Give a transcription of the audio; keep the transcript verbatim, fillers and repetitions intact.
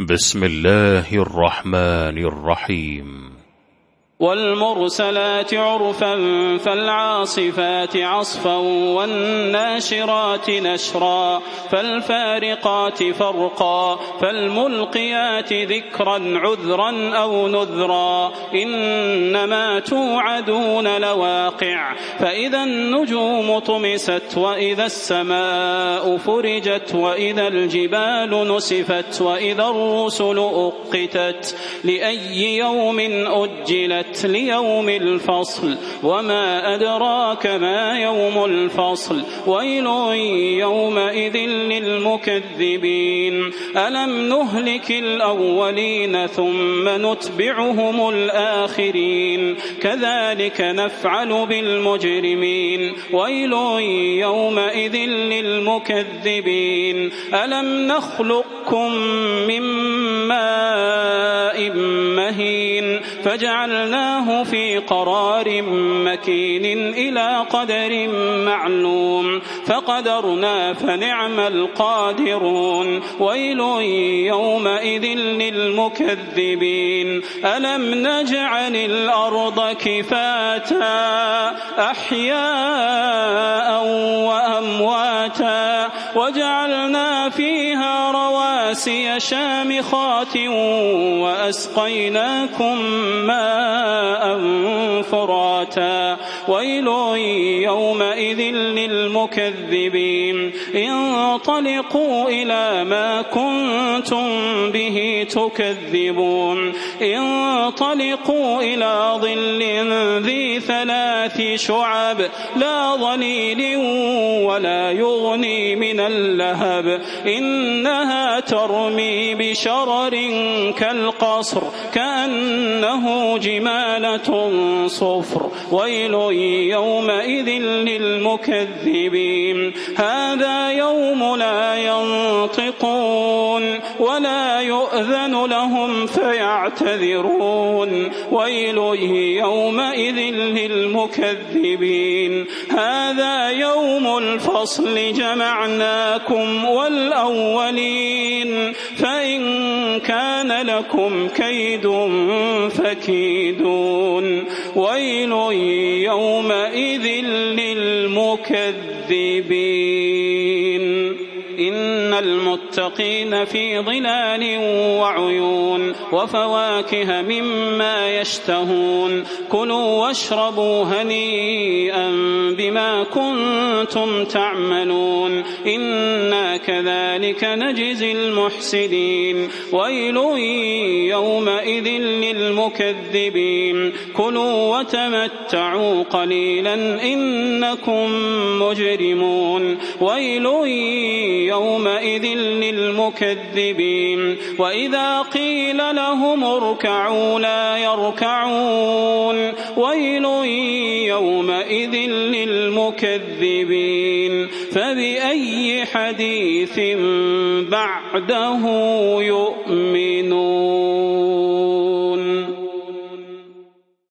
بسم الله الرحمن الرحيم. والمرسلات عرفا فالعاصفات عصفا والناشرات نشرا فالفارقات فرقا فالملقيات ذكرا عذرا أو نذرا إنما توعدون لواقع فإذا النجوم طمست وإذا السماء فرجت وإذا الجبال نسفت وإذا الرسل أقتت لأي يوم أجلت ليوم الفصل وما أدراك ما يوم الفصل ويل يومئذ للمكذبين ألم نهلك الأولين ثم نتبعهم الآخرين كذلك نفعل بالمجرمين ويل يومئذ للمكذبين ألم نخلقكم من ماء مهين فجعلناه في قرار مكين إلى قدر معلوم فقدرنا فنعم القادرون ويل يومئذ للمكذبين ألم نجعل الأرض كفاتا أحياء وأمواتا وجعلنا فيها رواسي شامخات وأسقيناكم ماء فراتا ويل يومئذ للمكذبين انطلقوا إلى ما كنتم به تكذبون انطلقوا إلى ظل ذي ثلاث شعب لا ظليل ولا يغني من اللهب إنها ترمي بشرر كالقصر كأنه جمالة صفر ويل يومئذ للمكذبين هذا يوم لا ينطقون ولا يؤذن لهم فيعتذرون ويل يومئذ للمكذبين هذا يوم الفصل جمعناكم والأولين فإن كان لكم كيد فكيدون ويل يومئذ للمكذبين إن المتقين في ظلال وعيون وفواكه مما يشتهون كلوا واشربوا هنيئا بما كنتم تعملون إنا كذلك نجزي المحسنين ويل يومئذ للمكذبين كلوا وتمتعوا قليلا إنكم مجرمون ويل يومئذ للمكذبين وإذا قيل لهم اركعوا لا يركعون ويل يومئذ للمكذبين فبأي حديث بعده يؤمنون.